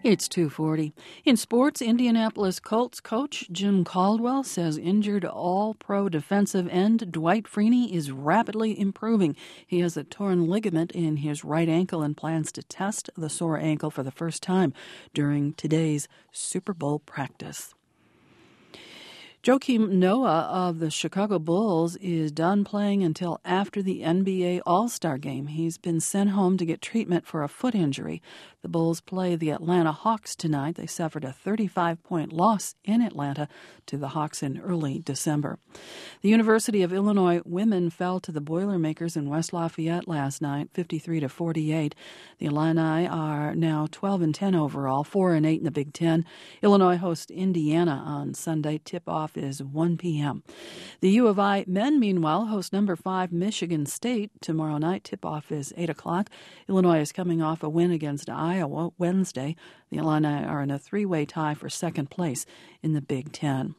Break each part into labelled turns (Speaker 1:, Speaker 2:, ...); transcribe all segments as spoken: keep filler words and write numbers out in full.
Speaker 1: It's two forty. In sports, Indianapolis Colts coach Jim Caldwell says injured All-Pro defensive end Dwight Freeney is rapidly improving. He has a torn ligament in his right ankle and plans to test the sore ankle for the first time during today's Super Bowl practice. Joakim Noah of the Chicago Bulls is done playing until after the N B A All-Star Game. He's been sent home to get treatment for a foot injury. The Bulls play the Atlanta Hawks tonight. They suffered a thirty-five point loss in Atlanta to the Hawks in early December. The University of Illinois women fell to the Boilermakers in West Lafayette last night, fifty-three to forty-eight. The Illini are now twelve and ten overall, four and eight in the Big Ten. Illinois hosts Indiana on Sunday. Tip-off is one p.m. The U of I men, meanwhile, host number five Michigan State tomorrow night. Tip-off is eight o'clock. Illinois is coming off a win against Iowa Wednesday. The Illini are in a three-way tie for second place in the Big Ten.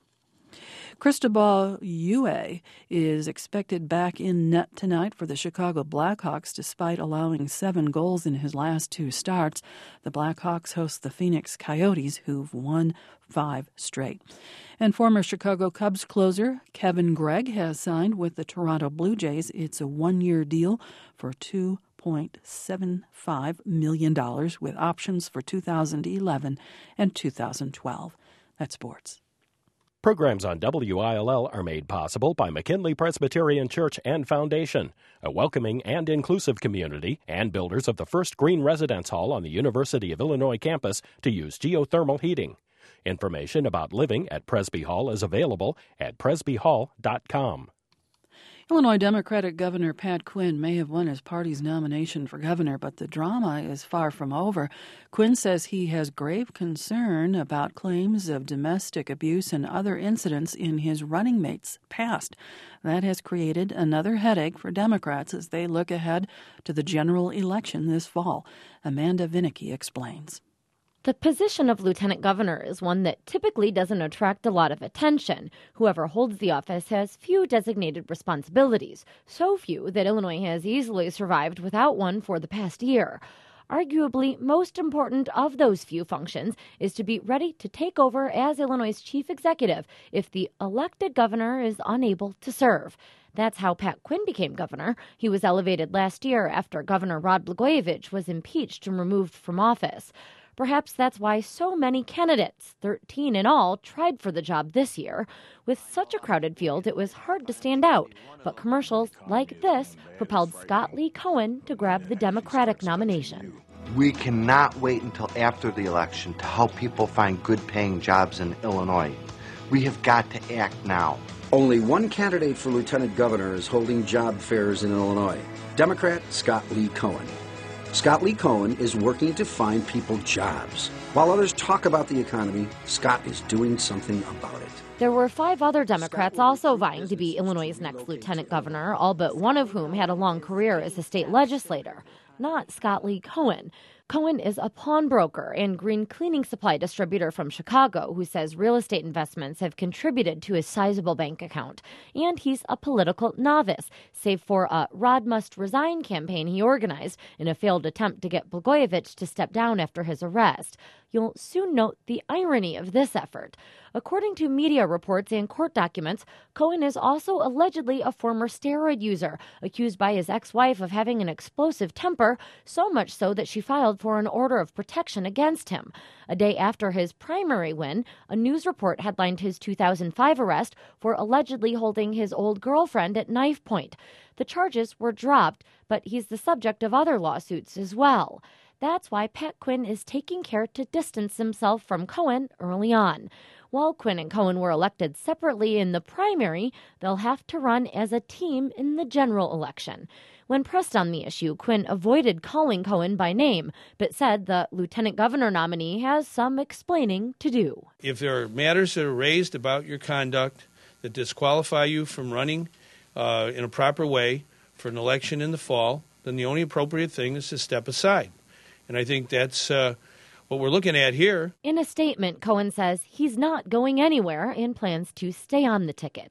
Speaker 1: Cristobal Huet is expected back in net tonight for the Chicago Blackhawks despite allowing seven goals in his last two starts. The Blackhawks host the Phoenix Coyotes, who've won five straight. And former Chicago Cubs closer Kevin Gregg has signed with the Toronto Blue Jays. It's a one-year deal for two point seven five million dollars with options for two thousand eleven and two thousand twelve. That's sports.
Speaker 2: Programs on W I L L are made possible by McKinley Presbyterian Church and Foundation, a welcoming and inclusive community and builders of the first green residence hall on the University of Illinois campus to use geothermal heating. Information about living at Presby Hall is available at presby hall dot com.
Speaker 1: Illinois Democratic Governor Pat Quinn may have won his party's nomination for governor, but the drama is far from over. Quinn says he has grave concern about claims of domestic abuse and other incidents in his running mate's past. That has created another headache for Democrats as they look ahead to the general election this fall. Amanda Vinicky explains.
Speaker 3: The position of lieutenant governor is one that typically doesn't attract a lot of attention. Whoever holds the office has few designated responsibilities, so few that Illinois has easily survived without one for the past year. Arguably, most important of those few functions is to be ready to take over as Illinois' chief executive if the elected governor is unable to serve. That's how Pat Quinn became governor. He was elevated last year after Governor Rod Blagojevich was impeached and removed from office. Perhaps that's why so many candidates, thirteen in all, tried for the job this year. With such a crowded field, it was hard to stand out. But commercials like this propelled Scott Lee Cohen to grab the Democratic nomination.
Speaker 4: We cannot wait until after the election to help people find good-paying jobs in Illinois. We have got to act now.
Speaker 5: Only one candidate for lieutenant governor is holding job fairs in Illinois. Democrat Scott Lee Cohen. Scott Lee Cohen is working to find people jobs. While others talk about the economy, Scott is doing something about it.
Speaker 3: There were five other Democrats also vying to be Illinois' next lieutenant governor, all but one of whom had a long career as a state legislator. Not Scott Lee Cohen. Cohen is a pawnbroker and green cleaning supply distributor from Chicago who says real estate investments have contributed to his sizable bank account. And he's a political novice, save for a Rod Must Resign campaign he organized in a failed attempt to get Blagojevich to step down after his arrest. You'll soon note the irony of this effort. According to media reports and court documents, Cohen is also allegedly a former steroid user, accused by his ex-wife of having an explosive temper, so much so that she filed for an order of protection against him. A day after his primary win, a news report headlined his two thousand five arrest for allegedly holding his old girlfriend at knife point. The charges were dropped, but he's the subject of other lawsuits as well. That's why Pat Quinn is taking care to distance himself from Cohen early on. While Quinn and Cohen were elected separately in the primary, they'll have to run as a team in the general election. When pressed on the issue, Quinn avoided calling Cohen by name, but said the lieutenant governor nominee has some explaining to do.
Speaker 6: If there are matters that are raised about your conduct that disqualify you from running uh, in a proper way for an election in the fall, then the only appropriate thing is to step aside. And I think that's uh, what we're looking at here.
Speaker 3: In a statement, Cohen says he's not going anywhere and plans to stay on the ticket.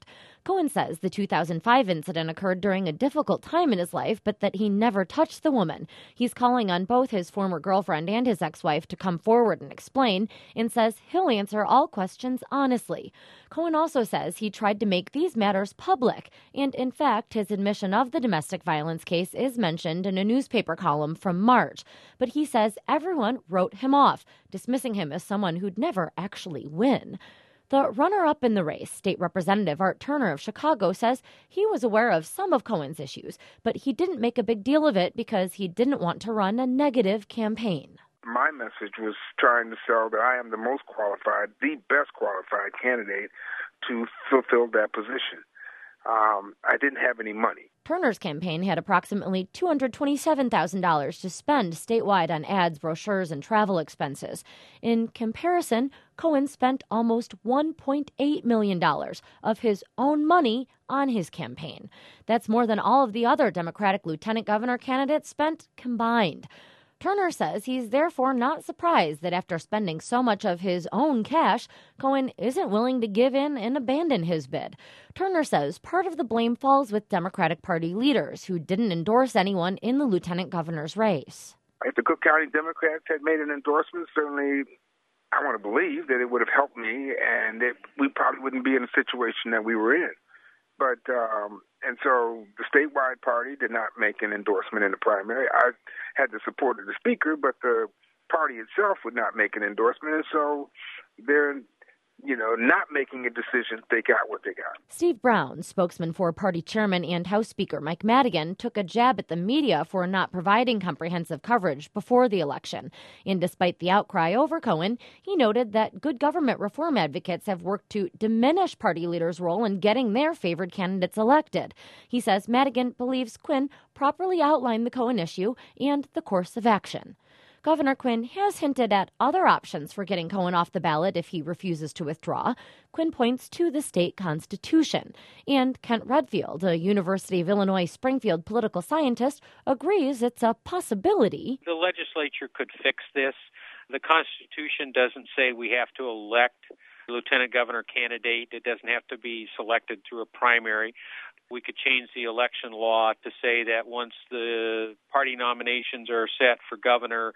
Speaker 3: Cohen says the two thousand five incident occurred during a difficult time in his life, but that he never touched the woman. He's calling on both his former girlfriend and his ex-wife to come forward and explain, and says he'll answer all questions honestly. Cohen also says he tried to make these matters public, and in fact, his admission of the domestic violence case is mentioned in a newspaper column from March. But he says everyone wrote him off, dismissing him as someone who'd never actually win. The runner-up in the race, State Representative Art Turner of Chicago, says he was aware of some of Cohen's issues, but he didn't make a big deal of it because he didn't want to run a negative campaign.
Speaker 7: My message was trying to sell that I am the most qualified, the best qualified candidate to fulfill that position. Um, I didn't have any money.
Speaker 3: Turner's campaign had approximately two hundred twenty-seven thousand dollars to spend statewide on ads, brochures, and travel expenses. In comparison, Cohen spent almost one point eight million dollars of his own money on his campaign. That's more than all of the other Democratic lieutenant governor candidates spent combined. Turner says he's therefore not surprised that after spending so much of his own cash, Cohen isn't willing to give in and abandon his bid. Turner says part of the blame falls with Democratic Party leaders who didn't endorse anyone in the lieutenant governor's race.
Speaker 7: If the Cook County Democrats had made an endorsement, certainly I want to believe that it would have helped me and it, we probably wouldn't be in the situation that we were in. But, um, and so the statewide party did not make an endorsement in the primary. I had the support of the speaker, but the party itself would not make an endorsement. And so they're, you know, not making a decision. They got what they got.
Speaker 3: Steve Brown, spokesman for party chairman and House Speaker Mike Madigan, took a jab at the media for not providing comprehensive coverage before the election. And despite the outcry over Cohen, he noted that good government reform advocates have worked to diminish party leaders' role in getting their favored candidates elected. He says Madigan believes Quinn properly outlined the Cohen issue and the course of action. Governor Quinn has hinted at other options for getting Cohen off the ballot if he refuses to withdraw. Quinn points to the state constitution. And Kent Redfield, a University of Illinois Springfield political scientist, agrees it's a possibility.
Speaker 8: The legislature could fix this. The Constitution doesn't say we have to elect a lieutenant governor candidate. It doesn't have to be selected through a primary. We could change the election law to say that once the party nominations are set for governor,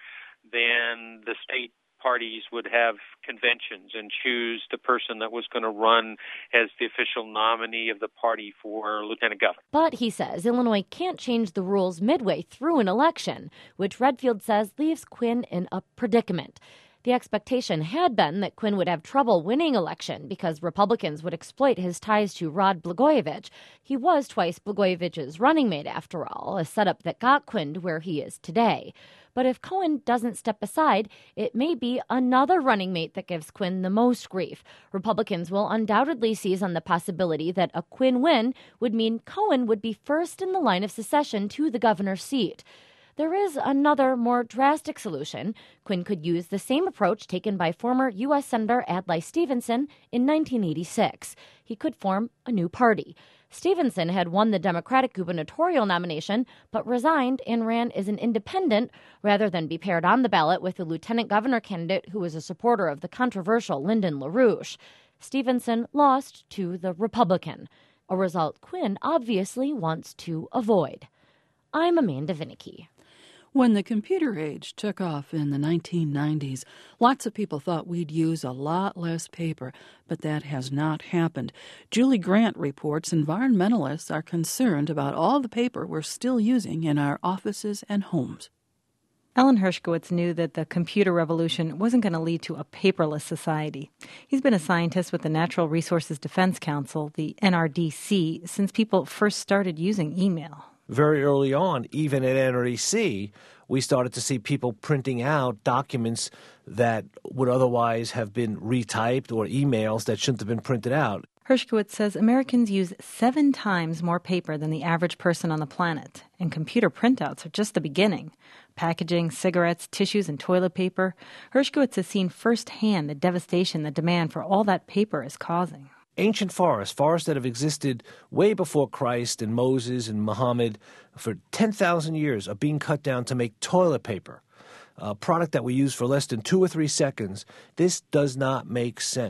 Speaker 8: then the state parties would have conventions and choose the person that was going to run as the official nominee of the party for lieutenant governor.
Speaker 3: But, he says, Illinois can't change the rules midway through an election, which Redfield says leaves Quinn in a predicament. The expectation had been that Quinn would have trouble winning election because Republicans would exploit his ties to Rod Blagojevich. He was twice Blagojevich's running mate, after all, a setup that got Quinn to where he is today. But if Cohen doesn't step aside, it may be another running mate that gives Quinn the most grief. Republicans will undoubtedly seize on the possibility that a Quinn win would mean Cohen would be first in the line of succession to the governor's seat. There is another, more drastic solution. Quinn could use the same approach taken by former U S Senator Adlai Stevenson in nineteen eighty-six. He could form a new party. Stevenson had won the Democratic gubernatorial nomination, but resigned and ran as an independent rather than be paired on the ballot with the lieutenant governor candidate who was a supporter of the controversial Lyndon LaRouche. Stevenson lost to the Republican, a result Quinn obviously wants to avoid. I'm Amanda Vinicky.
Speaker 1: When the computer age took off in the nineteen nineties, lots of people thought we'd use a lot less paper, but that has not happened. Julie Grant reports environmentalists are concerned about all the paper we're still using in our offices and homes.
Speaker 9: Alan Hershkowitz knew that the computer revolution wasn't going to lead to a paperless society. He's been a scientist with the Natural Resources Defense Council, the N R D C, since people first started using email.
Speaker 10: Very early on, even at N R D C, we started to see people printing out documents that would otherwise have been retyped or emails that shouldn't have been printed out.
Speaker 9: Hershkowitz says Americans use seven times more paper than the average person on the planet, and computer printouts are just the beginning. Packaging, cigarettes, tissues, and toilet paper. Hershkowitz has seen firsthand the devastation the demand for all that paper is causing.
Speaker 10: Ancient forests, forests that have existed way before Christ and Moses and Muhammad for ten thousand years, are being cut down to make toilet paper, a product that we use for less than two or three seconds. This does not make sense.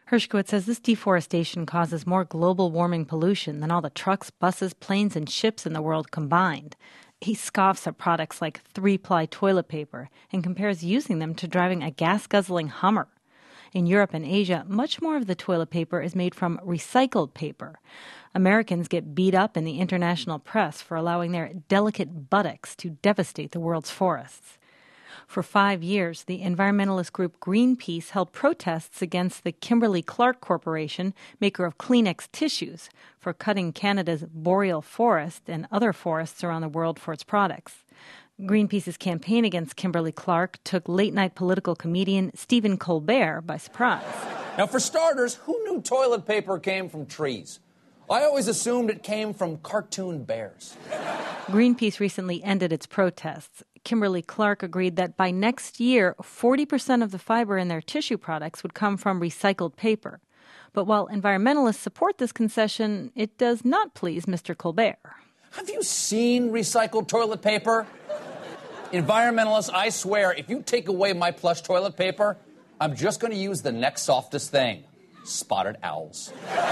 Speaker 9: Hershkowitz says this deforestation causes more global warming pollution than all the trucks, buses, planes, and ships in the world combined. He scoffs at products like three-ply toilet paper and compares using them to driving a gas-guzzling Hummer. In Europe and Asia, much more of the toilet paper is made from recycled paper. Americans get beat up in the international press for allowing their delicate buttocks to devastate the world's forests. For five years, the environmentalist group Greenpeace held protests against the Kimberly-Clark Corporation, maker of Kleenex tissues, for cutting Canada's boreal forest and other forests around the world for its products. Greenpeace's campaign against Kimberly-Clark took late-night political comedian Stephen Colbert by surprise.
Speaker 11: Now, for starters, who knew toilet paper came from trees? I always assumed it came from cartoon bears.
Speaker 9: Greenpeace recently ended its protests. Kimberly-Clark agreed that by next year, forty percent of the fiber in their tissue products would come from recycled paper. But while environmentalists support this concession, it does not please Mister Colbert.
Speaker 11: Have you seen recycled toilet paper? Environmentalists, I swear, if you take away my plush toilet paper, I'm just going to use the next softest thing, spotted owls.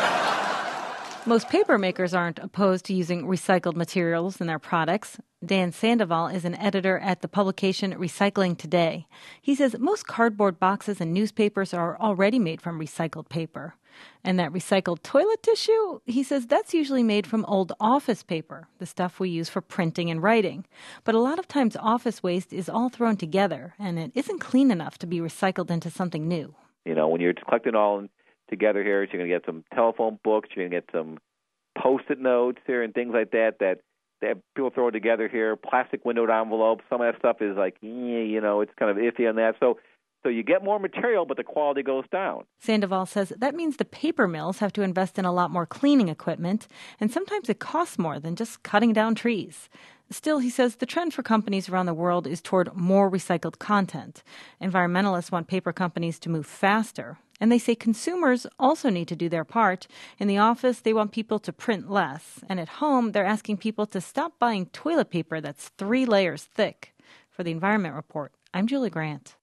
Speaker 9: Most paper makers aren't opposed to using recycled materials in their products. Dan Sandoval is an editor at the publication Recycling Today. He says most cardboard boxes and newspapers are already made from recycled paper. And that recycled toilet tissue, he says that's usually made from old office paper, the stuff we use for printing and writing. But a lot of times office waste is all thrown together, and it isn't clean enough to be recycled into something new.
Speaker 12: You know, when you're collecting all in together here, you're going to get some telephone books, you're going to get some Post-it notes here and things like that that, that people throw together here, plastic windowed envelopes. Some of that stuff is like, you know, it's kind of iffy on that. So so you get more material, but the quality goes down.
Speaker 9: Sandoval says that means the paper mills have to invest in a lot more cleaning equipment, and sometimes it costs more than just cutting down trees. Still, he says the trend for companies around the world is toward more recycled content. Environmentalists want paper companies to move faster. And they say consumers also need to do their part. In the office, they want people to print less. And at home, they're asking people to stop buying toilet paper that's three layers thick. For the Environment Report, I'm Julie Grant.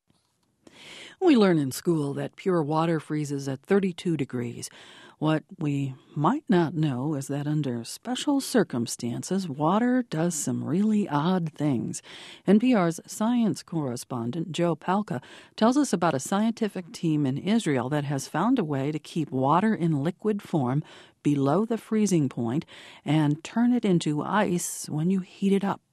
Speaker 1: We learn in school that pure water freezes at thirty-two degrees. What we might not know is that under special circumstances, water does some really odd things. N P R's science correspondent Joe Palca tells us about a scientific team in Israel that has found a way to keep water in liquid form below the freezing point and turn it into ice when you heat it up.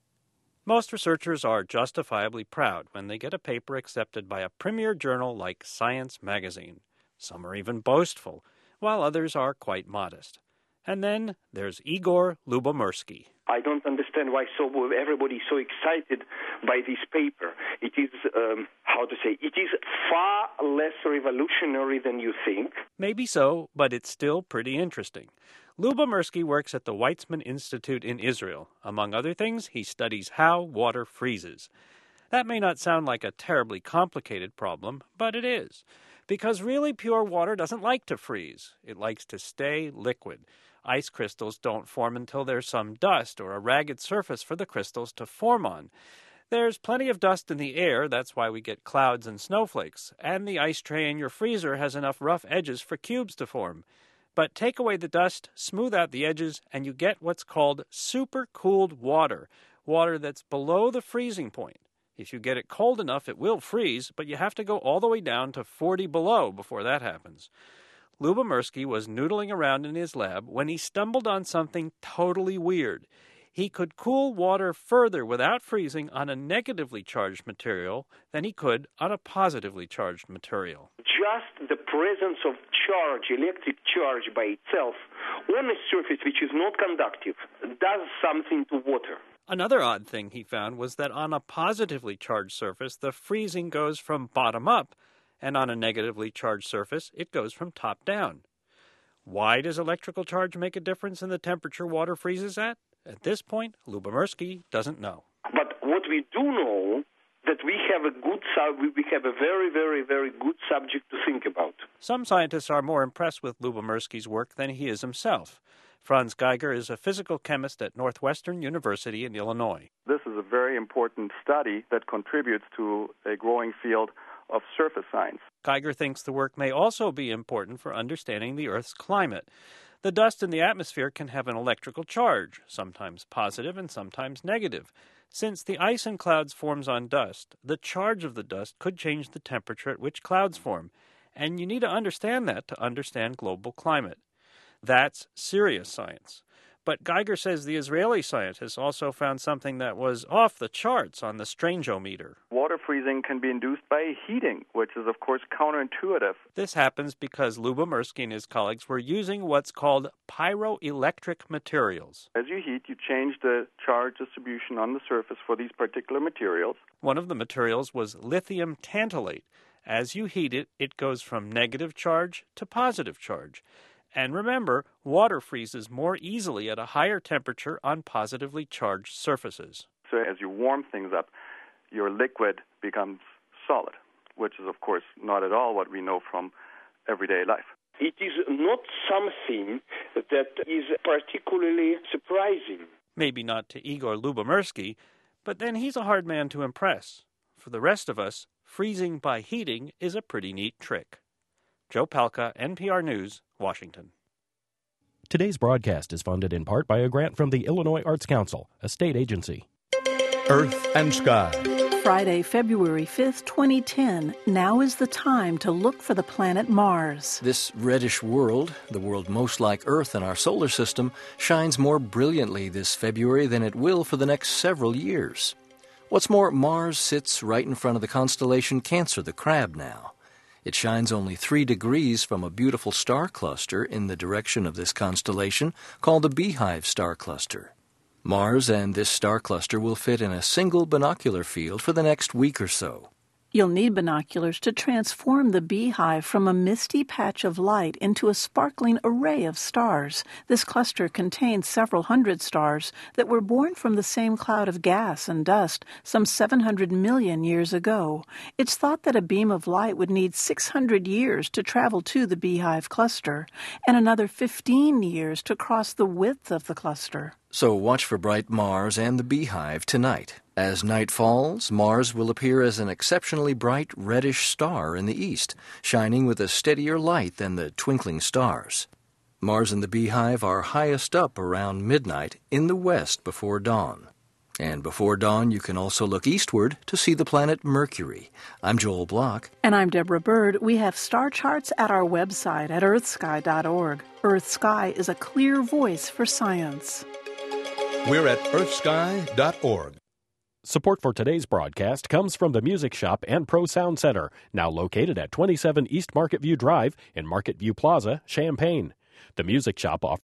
Speaker 13: Most researchers are justifiably proud when they get a paper accepted by a premier journal like Science magazine. Some are even boastful, while others are quite modest. And then there's Igor Lubomirsky.
Speaker 14: I don't understand why so everybody is so excited by this paper. It is, um, how to say, it is far less revolutionary than you think.
Speaker 13: Maybe so, but it's still pretty interesting. Lubomirsky works at the Weizmann Institute in Israel. Among other things, he studies how water freezes. That may not sound like a terribly complicated problem, but it is. Because really pure water doesn't like to freeze. It likes to stay liquid. Ice crystals don't form until there's some dust or a ragged surface for the crystals to form on. There's plenty of dust in the air, that's why we get clouds and snowflakes, and the ice tray in your freezer has enough rough edges for cubes to form. But take away the dust, smooth out the edges, and you get what's called supercooled water, water that's below the freezing point. If you get it cold enough, it will freeze, but you have to go all the way down to forty below before that happens. Lubomirsky was noodling around in his lab when he stumbled on something totally weird. He could cool water further without freezing on a negatively charged material than he could on a positively charged material.
Speaker 14: Just the presence of charge, electric charge by itself, on a surface which is not conductive, does something to water.
Speaker 13: Another odd thing he found was that on a positively charged surface, the freezing goes from bottom up, and on a negatively charged surface, it goes from top down. Why does electrical charge make a difference in the temperature water freezes at? At this point, Lubomirsky doesn't know.
Speaker 14: But what we do know, that we have a good sub- we have a very, very, very good subject to think about.
Speaker 13: Some scientists are more impressed with Lubomirsky's work than he is himself. Franz Geiger is a physical chemist at Northwestern University in Illinois.
Speaker 15: This is a very important study that contributes to a growing field of surface science.
Speaker 13: Geiger thinks the work may also be important for understanding the Earth's climate. The dust in the atmosphere can have an electrical charge, sometimes positive and sometimes negative. Since the ice in clouds forms on dust, the charge of the dust could change the temperature at which clouds form, and you need to understand that to understand global climate. That's serious science. But Geiger says the Israeli scientists also found something that was off the charts on the Strangeometer.
Speaker 15: Water freezing can be induced by heating, which is, of course, counterintuitive.
Speaker 13: This happens because Lubomirsky and his colleagues were using what's called pyroelectric materials.
Speaker 15: As you heat, you change the charge distribution on the surface for these particular materials.
Speaker 13: One of the materials was lithium tantalate. As you heat it, it goes from negative charge to positive charge. And remember, water freezes more easily at a higher temperature on positively charged surfaces.
Speaker 15: So as you warm things up, your liquid becomes solid, which is, of course, not at all what we know from everyday life.
Speaker 14: It is not something that is particularly surprising.
Speaker 13: Maybe not to Igor Lubomirsky, but then he's a hard man to impress. For the rest of us, freezing by heating is a pretty neat trick. Joe Palca, N P R News, Washington.
Speaker 2: Today's broadcast is funded in part by a grant from the Illinois Arts Council, a state agency.
Speaker 16: Earth and Sky.
Speaker 17: Friday, February fifth, twenty ten. Now is the time to look for the planet Mars.
Speaker 18: This reddish world, the world most like Earth in our solar system, shines more brilliantly this February than it will for the next several years. What's more, Mars sits right in front of the constellation Cancer, the Crab now. It shines only three degrees from a beautiful star cluster in the direction of this constellation called the Beehive star cluster. Mars and this star cluster will fit in a single binocular field for the next week or so.
Speaker 17: You'll need binoculars to transform the Beehive from a misty patch of light into a sparkling array of stars. This cluster contains several hundred stars that were born from the same cloud of gas and dust some seven hundred million years ago. It's thought that a beam of light would need six hundred years to travel to the Beehive cluster, and another fifteen years to cross the width of the cluster.
Speaker 18: So watch for bright Mars and the Beehive tonight. As night falls, Mars will appear as an exceptionally bright reddish star in the east, shining with a steadier light than the twinkling stars. Mars and the Beehive are highest up around midnight in the west before dawn. And before dawn, you can also look eastward to see the planet Mercury. I'm Joel Block.
Speaker 17: And I'm Deborah Bird. We have star charts at our website at earth sky dot org. Earth Sky is a clear voice for science.
Speaker 16: We're at earth sky dot org.
Speaker 2: Support for today's broadcast comes from the Music Shop and Pro Sound Center, now located at twenty-seven East Market View Drive in Market View Plaza, Champaign. The Music Shop offers